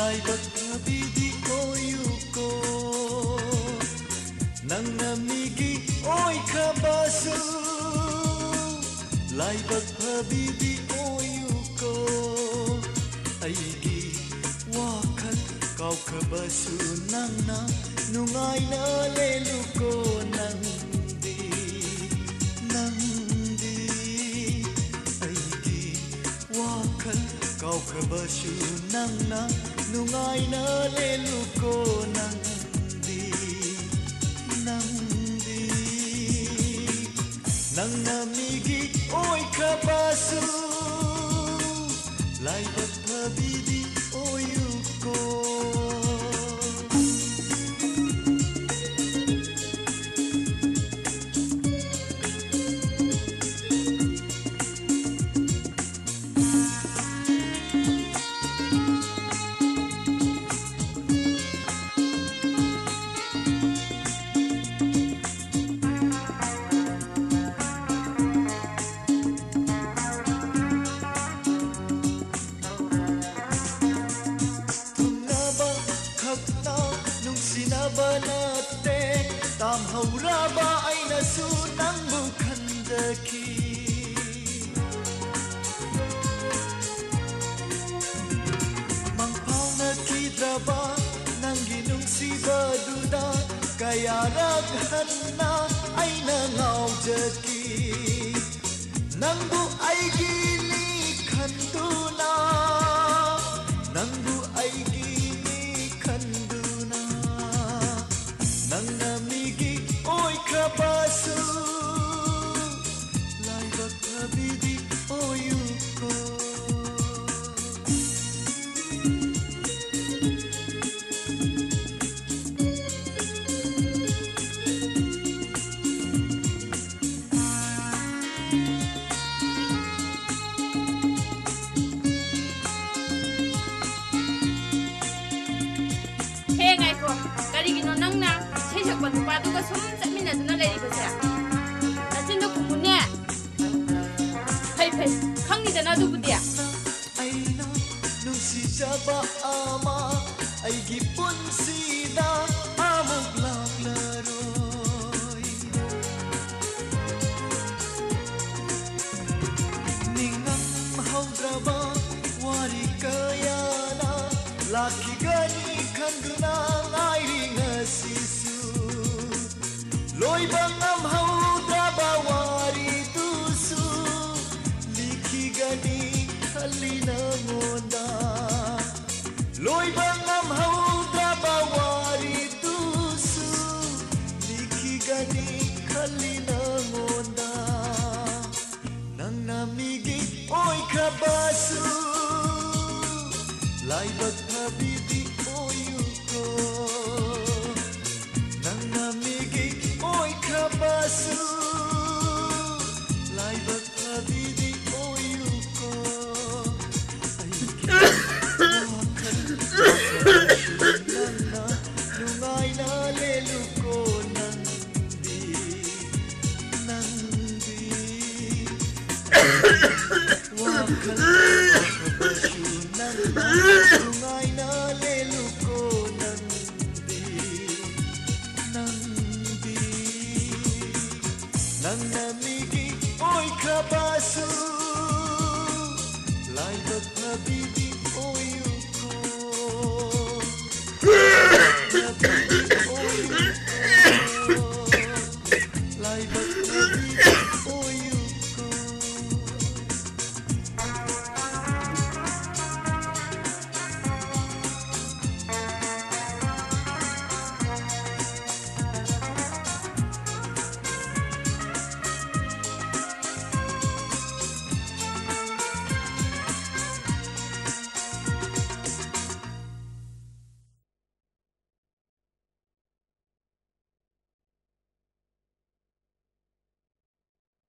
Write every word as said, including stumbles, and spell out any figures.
laibak habidi oyuko nangna migi oy kabasu laibak habidi oyuko aigi wakat kau kabasu nangna nungai na leluko nangdi nangdi aigi wakat kau kabasu nangna nungai na leluko nangdi nangdi nangna migi oy kabasu laibak habidi oyuko tam hauraba aina su nangbu khandaki mangpau na kidraba nangi nungsiba duda kaya raghanna aina ngaujaki nangbu aigi ni khanduna nangbu aigi ni khanduna nangna migi oy kabasu laibak habidi oyuko Hey ngaiko karigino nangna sesak nupa duga sum chatminaduna leiribase nachinda kumune phai phai khangni dana dubudia aina nusijaba ama aigi punsida amuk laklaroi ningam haudraba wari kayana lakigani khanduna ngairi ngasisu loibang am haudraba wari tusu likhigani khalina ngonda loibang am haudraba wari tusu likhigani khalina ngonda nangna migi oy kabasu laibak habidi oyuko nangna migi oy kabasu laibak habidi oyuko nangna nungai na leluko nangdi nangdi wakal kabasu nangna nungai na leluko nangdi nangdi nangna migi oy kabasu laibak habidi